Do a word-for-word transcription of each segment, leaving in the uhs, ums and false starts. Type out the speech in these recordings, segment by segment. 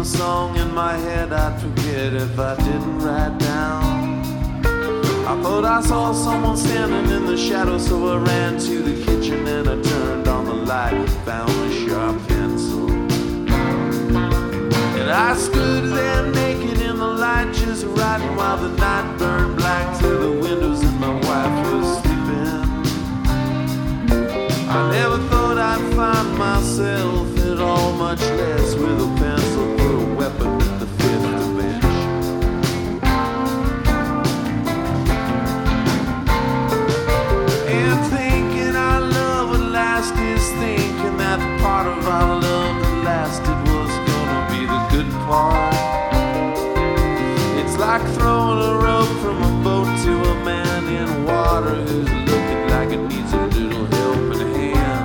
a song in my head I'd forget if I didn't write down. I thought I saw someone standing in the shadow, so I ran to the kitchen and I turned on the light and found a sharp pencil. And I stood there naked in the light, just writing while the night burned black through the windows and my wife was sleeping. I never thought I'd find myself at all, much less with a pencil for a weapon in the fifth bench. And thinking our love would last is thinking that the part of our love that lasted was gonna be the good part. It's like throwing a rope from a boat to a man in water who's looking like it needs a little helping hand.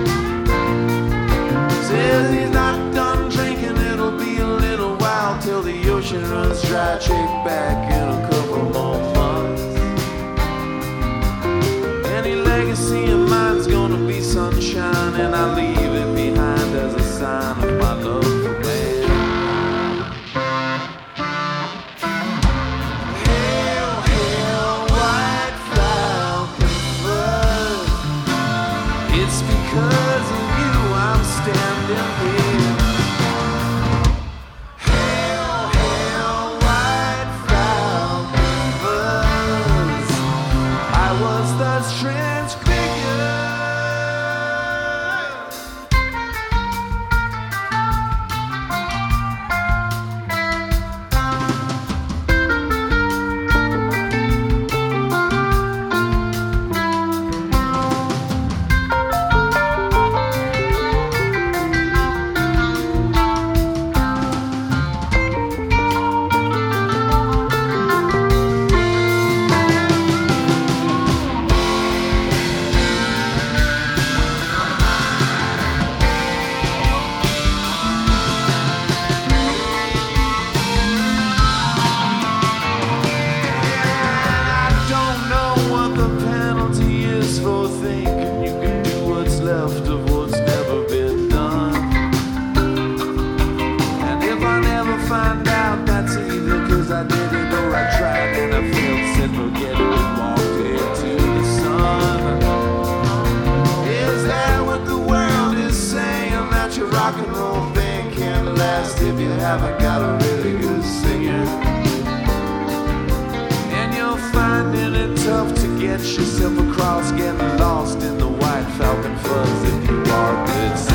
Says he's not done drinking, it'll be a little while till the ocean runs dry, shake back in a couple more months. Any legacy of mine's gonna be sunshine, and I leave it behind as a sign of my love for man. Hail, hail, white falcon bird, it's because of you I'm standing here. Hail, hail, white falcon birds, I was thus transfigured. For thinking you can do what's left of what's never been done. And if I never find out, that's either cause I didn't or I tried and I failed, said forget it and walked into the sun. Is that what the world is saying? That your rock and roll thing can't last if you haven't got a really good singer? And you're finding it tough to get yourself across, getting lost in the white falcon fuzz if you are good.